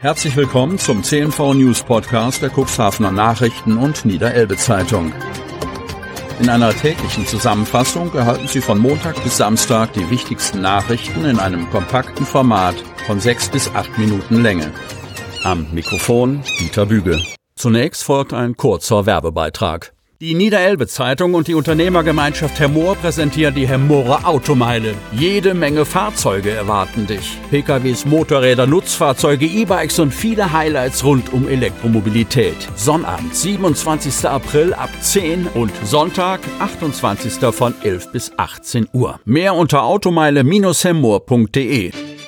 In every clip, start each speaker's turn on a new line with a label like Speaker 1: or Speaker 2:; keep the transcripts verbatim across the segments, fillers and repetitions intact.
Speaker 1: Herzlich willkommen zum C N V News Podcast der Cuxhavener Nachrichten und Niederelbe Zeitung. In einer täglichen Zusammenfassung erhalten Sie von Montag bis Samstag die wichtigsten Nachrichten in einem kompakten Format von sechs bis acht Minuten Länge. Am Mikrofon Dieter Büge. Zunächst folgt ein kurzer Werbebeitrag. Die Niederelbe Zeitung und die Unternehmergemeinschaft Hermoor präsentieren die Hermoorer Automeile. Jede Menge Fahrzeuge erwarten dich. P K Ws, Motorräder, Nutzfahrzeuge, E-Bikes und viele Highlights rund um Elektromobilität. Sonnabend, siebenundzwanzigster April ab zehn und Sonntag, achtundzwanzigster von elf bis achtzehn Uhr. Mehr unter automeile Bindestrich hermoor punkt de.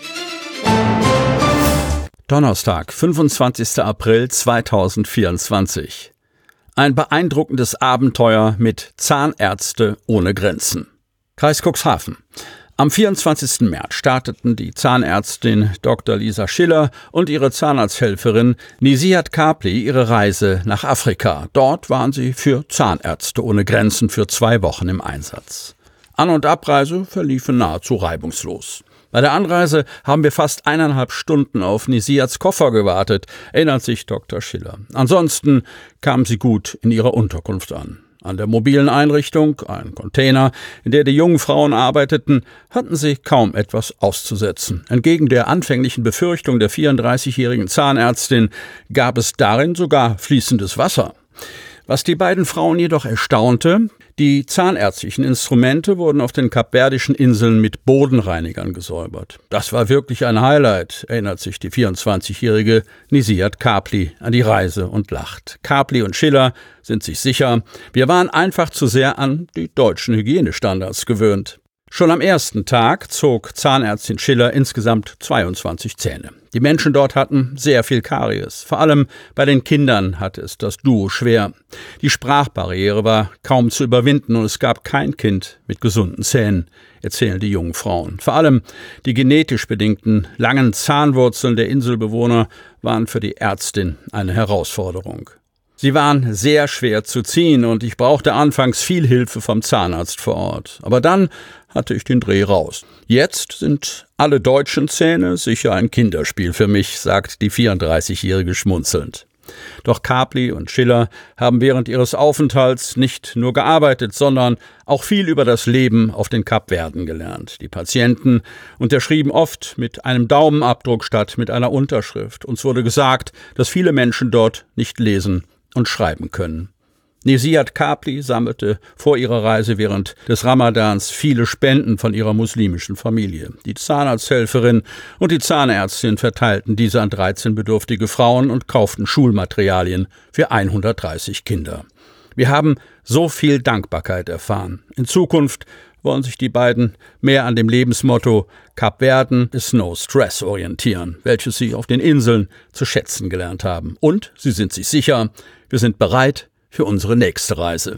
Speaker 1: Donnerstag, fünfundzwanzigster April zweitausendvierundzwanzig. Ein beeindruckendes Abenteuer mit Zahnärzte ohne Grenzen. Kreis Cuxhaven. Am vierundzwanzigsten März starteten die Zahnärztin Doktor Lisa Schiller und ihre Zahnarzthelferin Nisihat Kapli ihre Reise nach Afrika. Dort waren sie für Zahnärzte ohne Grenzen für zwei Wochen im Einsatz. An- und Abreise verliefen nahezu reibungslos. Bei der Anreise haben wir fast eineinhalb Stunden auf Nisihats Koffer gewartet, erinnert sich Doktor Schiller. Ansonsten kamen sie gut in ihrer Unterkunft an. An der mobilen Einrichtung, ein Container, in der die jungen Frauen arbeiteten, hatten sie kaum etwas auszusetzen. Entgegen der anfänglichen Befürchtung der vierunddreißigjährigen Zahnärztin gab es darin sogar fließendes Wasser. Was die beiden Frauen jedoch erstaunte: Die zahnärztlichen Instrumente wurden auf den kapverdischen Inseln mit Bodenreinigern gesäubert. Das war wirklich ein Highlight, erinnert sich die vierundzwanzigjährige Nisihat Kapli an die Reise und lacht. Kapli und Schiller sind sich sicher, wir waren einfach zu sehr an die deutschen Hygienestandards gewöhnt. Schon am ersten Tag zog Zahnärztin Schiller insgesamt zweiundzwanzig Zähne. Die Menschen dort hatten sehr viel Karies. Vor allem bei den Kindern hatte es das Duo schwer. Die Sprachbarriere war kaum zu überwinden und es gab kein Kind mit gesunden Zähnen, erzählen die jungen Frauen. Vor allem die genetisch bedingten langen Zahnwurzeln der Inselbewohner waren für die Ärztin eine Herausforderung. Sie waren sehr schwer zu ziehen und ich brauchte anfangs viel Hilfe vom Zahnarzt vor Ort. Aber dann hatte ich den Dreh raus. Jetzt sind alle deutschen Zähne sicher ein Kinderspiel für mich, sagt die vierunddreißigjährige schmunzelnd. Doch Kapli und Schiller haben während ihres Aufenthalts nicht nur gearbeitet, sondern auch viel über das Leben auf den Kapverden gelernt. Die Patienten unterschrieben oft mit einem Daumenabdruck statt mit einer Unterschrift. Uns wurde gesagt, dass viele Menschen dort nicht lesen und schreiben können. Nisihat Kapli sammelte vor ihrer Reise während des Ramadans viele Spenden von ihrer muslimischen Familie. Die Zahnarzthelferin und die Zahnärztin verteilten diese an dreizehn bedürftige Frauen und kauften Schulmaterialien für hundertdreißig Kinder. Wir haben so viel Dankbarkeit erfahren. In Zukunft wollen sich die beiden mehr an dem Lebensmotto Kapverden is no stress orientieren, welches sie auf den Inseln zu schätzen gelernt haben. Und sie sind sich sicher, wir sind bereit für unsere nächste Reise.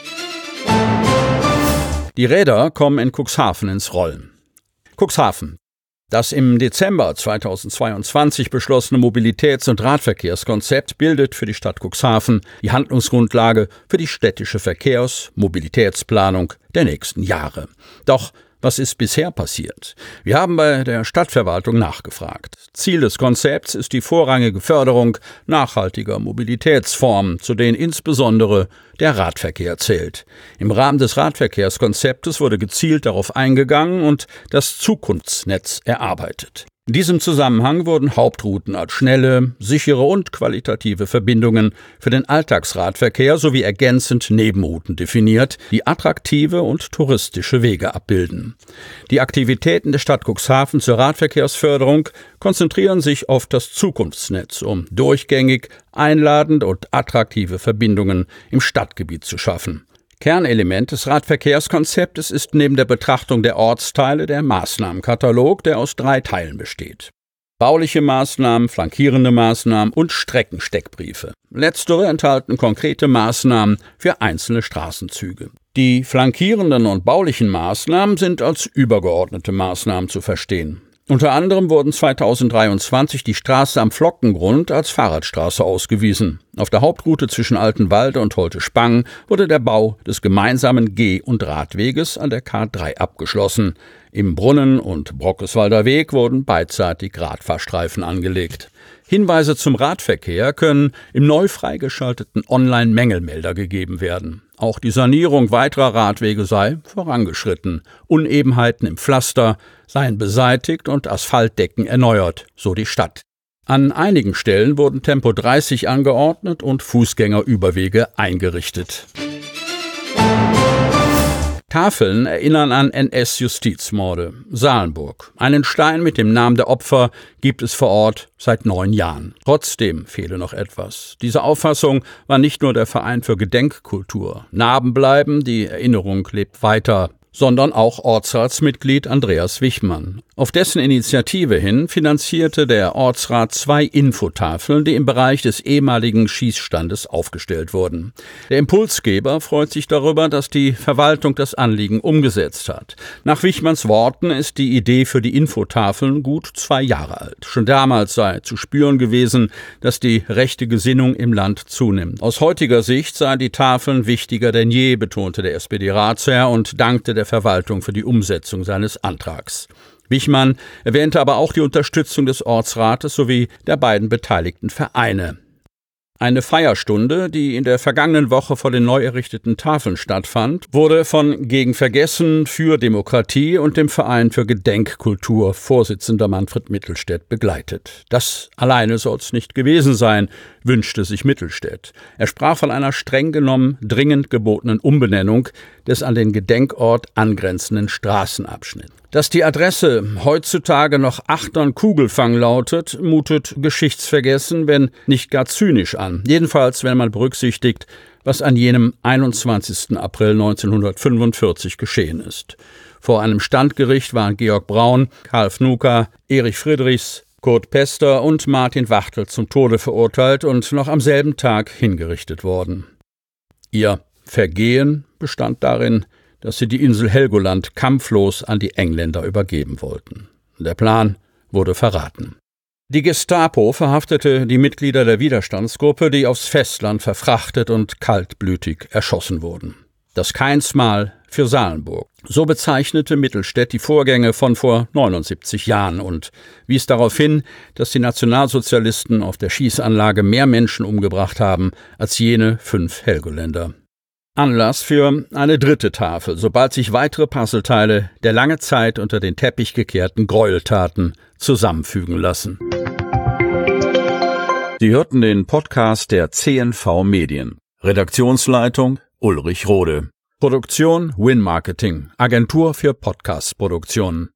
Speaker 1: Die Räder kommen in Cuxhaven ins Rollen. Cuxhaven. Das im Dezember zweitausendzweiundzwanzig beschlossene Mobilitäts- und Radverkehrskonzept bildet für die Stadt Cuxhaven die Handlungsgrundlage für die städtische Verkehrs-, Mobilitätsplanung der nächsten Jahre. Doch was ist bisher passiert? Wir haben bei der Stadtverwaltung nachgefragt. Ziel des Konzepts ist die vorrangige Förderung nachhaltiger Mobilitätsformen, zu denen insbesondere der Radverkehr zählt. Im Rahmen des Radverkehrskonzeptes wurde gezielt darauf eingegangen und das Zukunftsnetz erarbeitet. In diesem Zusammenhang wurden Hauptrouten als schnelle, sichere und qualitative Verbindungen für den Alltagsradverkehr sowie ergänzend Nebenrouten definiert, die attraktive und touristische Wege abbilden. Die Aktivitäten der Stadt Cuxhaven zur Radverkehrsförderung konzentrieren sich auf das Zukunftsnetz, um durchgängig, einladend und attraktive Verbindungen im Stadtgebiet zu schaffen. Kernelement des Radverkehrskonzeptes ist neben der Betrachtung der Ortsteile der Maßnahmenkatalog, der aus drei Teilen besteht. Bauliche Maßnahmen, flankierende Maßnahmen und Streckensteckbriefe. Letztere enthalten konkrete Maßnahmen für einzelne Straßenzüge. Die flankierenden und baulichen Maßnahmen sind als übergeordnete Maßnahmen zu verstehen. Unter anderem wurden zweitausenddreiundzwanzig die Straße am Flockengrund als Fahrradstraße ausgewiesen. Auf der Hauptroute zwischen Altenwalde und Holte-Spang wurde der Bau des gemeinsamen Geh- und Radweges an der K drei abgeschlossen. Im Brunnen- und Brockeswalder Weg wurden beidseitig Radfahrstreifen angelegt. Hinweise zum Radverkehr können im neu freigeschalteten Online-Mängelmelder gegeben werden. Auch die Sanierung weiterer Radwege sei vorangeschritten. Unebenheiten im Pflaster seien beseitigt und Asphaltdecken erneuert, so die Stadt. An einigen Stellen wurden Tempo dreißig angeordnet und Fußgängerüberwege eingerichtet. Tafeln erinnern an N S-Justizmorde. Salenburg. Einen Stein mit dem Namen der Opfer gibt es vor Ort seit neun Jahren. Trotzdem fehle noch etwas. Diese Auffassung war nicht nur der Verein für Gedenkkultur. Narben bleiben, die Erinnerung lebt weiter, sondern auch Ortsratsmitglied Andreas Wichmann. Auf dessen Initiative hin finanzierte der Ortsrat zwei Infotafeln, die im Bereich des ehemaligen Schießstandes aufgestellt wurden. Der Impulsgeber freut sich darüber, dass die Verwaltung das Anliegen umgesetzt hat. Nach Wichmanns Worten ist die Idee für die Infotafeln gut zwei Jahre alt. Schon damals sei zu spüren gewesen, dass die rechte Gesinnung im Land zunimmt. Aus heutiger Sicht seien die Tafeln wichtiger denn je, betonte der S P D-Ratsherr und dankte der Verwaltung für die Umsetzung seines Antrags. Wichmann erwähnte aber auch die Unterstützung des Ortsrates sowie der beiden beteiligten Vereine. Eine Feierstunde, die in der vergangenen Woche vor den neu errichteten Tafeln stattfand, wurde von Gegen Vergessen für Demokratie und dem Verein für Gedenkkultur Vorsitzender Manfred Mittelstädt begleitet. Das alleine soll es nicht gewesen sein, wünschte sich Mittelstädt. Er sprach von einer streng genommen dringend gebotenen Umbenennung des an den Gedenkort angrenzenden Straßenabschnitts. Dass die Adresse heutzutage noch Achtern-Kugelfang lautet, mutet geschichtsvergessen, wenn nicht gar zynisch an. Jedenfalls, wenn man berücksichtigt, was an jenem einundzwanzigsten April neunzehnhundertfünfundvierzig geschehen ist. Vor einem Standgericht waren Georg Braun, Karl Fnuka, Erich Friedrichs, Kurt Pester und Martin Wachtel zum Tode verurteilt und noch am selben Tag hingerichtet worden. Ihr Vergehen bestand darin, dass sie die Insel Helgoland kampflos an die Engländer übergeben wollten. Der Plan wurde verraten. Die Gestapo verhaftete die Mitglieder der Widerstandsgruppe, die aufs Festland verfrachtet und kaltblütig erschossen wurden. Das Keinsmal für Salenburg. So bezeichnete Mittelstädt die Vorgänge von vor neunundsiebzig Jahren und wies darauf hin, dass die Nationalsozialisten auf der Schießanlage mehr Menschen umgebracht haben als jene fünf Helgoländer. Anlass für eine dritte Tafel, sobald sich weitere Puzzleteile der lange Zeit unter den Teppich gekehrten Gräueltaten zusammenfügen lassen. Sie hörten den Podcast der C N V Medien. Redaktionsleitung Ulrich Rode. Produktion Win Marketing, Agentur für Podcast-Produktionen.